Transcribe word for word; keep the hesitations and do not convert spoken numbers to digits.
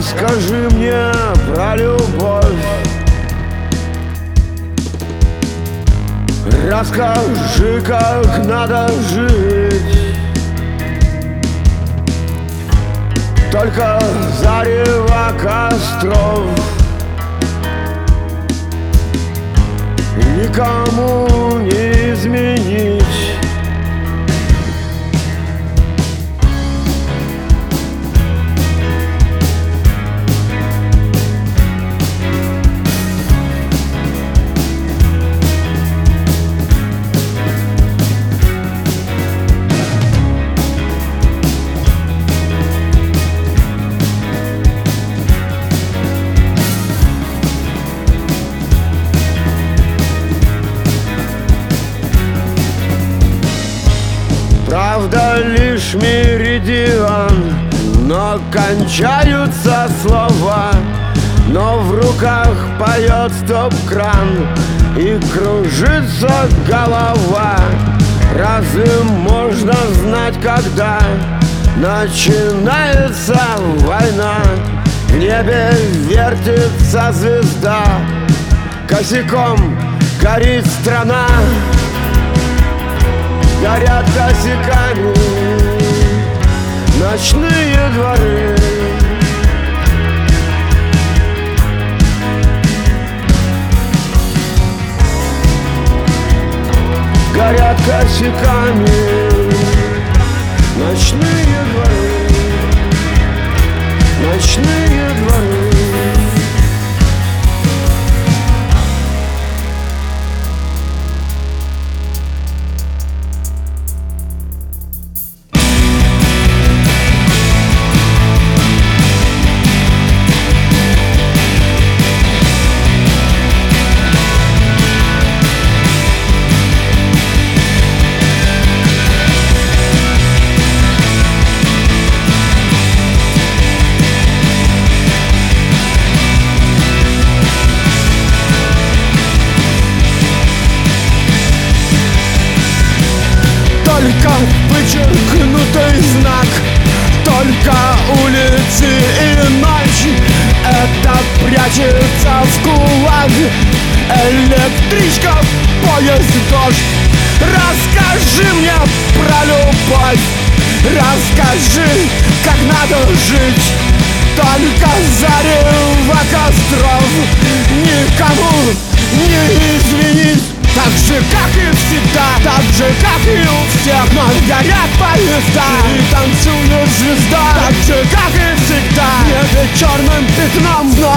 Расскажи мне про любовь, расскажи, как надо жить. Только зарево костров никому не изменить. Правда, лишь меридиан, но кончаются слова. Но в руках поет стоп-кран и кружится голова. Разве можно знать, когда начинается война? В небе вертится звезда, косяком горит страна. Горят косяками ночные дворы. Горят косяками ночные дворы. Ночные дворы. Только вычеркнутый знак, только улицы и ночь. Это прячется в кулак, электричка, поезд, дождь. Расскажи мне про любовь, расскажи, как надо жить. Только зарево костров никому не изменить. Так же, как и всегда, так же, как и у всех, но горят поезда и танцует звезда. Так же, как и всегда, в небе черным пятном вновь